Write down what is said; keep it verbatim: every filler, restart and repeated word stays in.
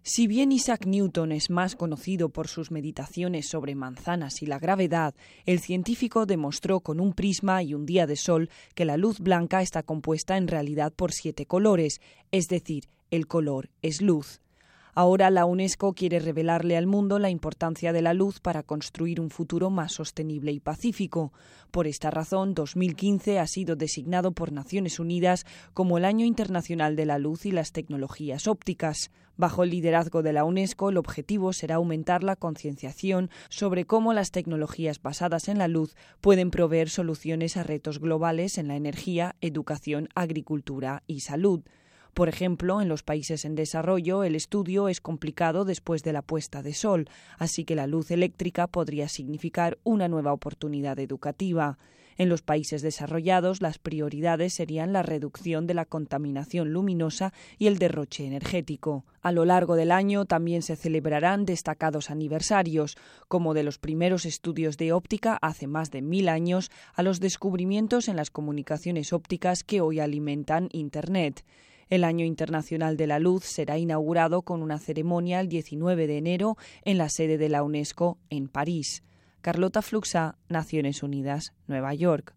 Si bien Isaac Newton es más conocido por sus meditaciones sobre manzanas y la gravedad, el científico demostró con un prisma y un día de sol que la luz blanca está compuesta en realidad por siete colores, es decir, el color es luz. Ahora la UNESCO quiere revelarle al mundo la importancia de la luz para construir un futuro más sostenible y pacífico. Por esta razón, dos mil quince ha sido designado por Naciones Unidas como el Año Internacional de la Luz y las Tecnologías Ópticas. Bajo el liderazgo de la UNESCO, el objetivo será aumentar la concienciación sobre cómo las tecnologías basadas en la luz pueden proveer soluciones a retos globales en la energía, educación, agricultura y salud. Por ejemplo, en los países en desarrollo, el estudio es complicado después de la puesta de sol, así que la luz eléctrica podría significar una nueva oportunidad educativa. En los países desarrollados, las prioridades serían la reducción de la contaminación luminosa y el derroche energético. A lo largo del año también se celebrarán destacados aniversarios, como de los primeros estudios de óptica hace más de mil años a los descubrimientos en las comunicaciones ópticas que hoy alimentan Internet. El Año Internacional de la Luz será inaugurado con una ceremonia el diecinueve de enero en la sede de la UNESCO en París. Carlota Fluxá, Naciones Unidas, Nueva York.